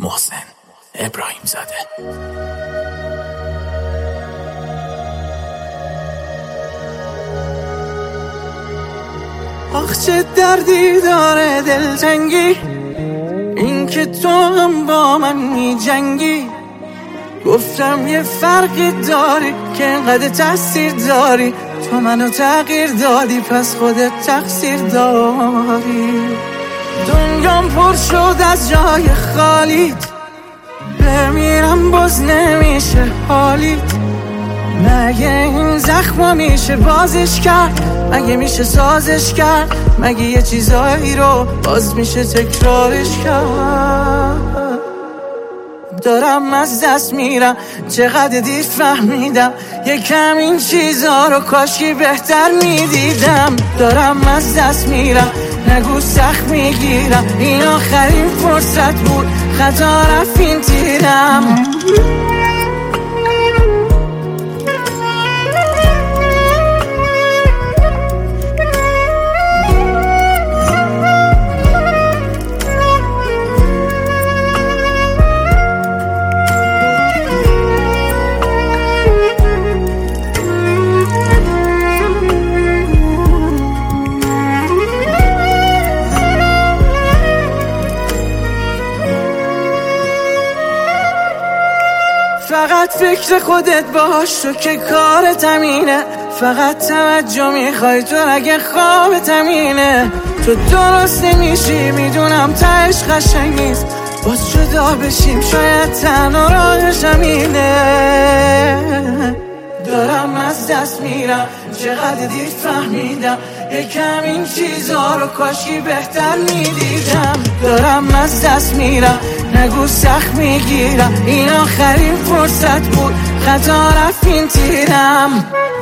محسن ابراهیم زاده. آخ چه دردی داره دلتنگی، این که تو هم با من می جنگی. گفتم یه فرقی داری که انقدر تاثیر داری، تو منو تغییر دادی پس خودت تقصیر داری. دنیام پر شد از جای خالیت، بمیرم باز نمیشه حالیت. مگه این زخم میشه بازش کرد؟ مگه میشه سازش کرد؟ مگه یه چیزایی رو باز میشه تکرارش کرد؟ دارم از دست میرم، چقدر دیر فهمیدم یکم این چیزا رو کاشکی بهتر میدیدم. دارم از دست میرم، نگو سخت میگیرم، این آخرین فرصت بود، خطا رفت این تیرم. فقط فکر خودت باش، تو که کارت همینه. فقط توجه میخوای تو اگه خوابت همینه. تو درست نمیشی میدونم تهش قشنگ نیست، باز جدا بشیم شاید تنها راهش همینه. دارم از دست میرم، چقدر دیر فهمیدم یکم این چیزا رو کاشکی بهتر میدیدم. دارم از دست میرم، نگو سخت میگیرم، این آخرین فرصت بود، خطا رفت این تیرم.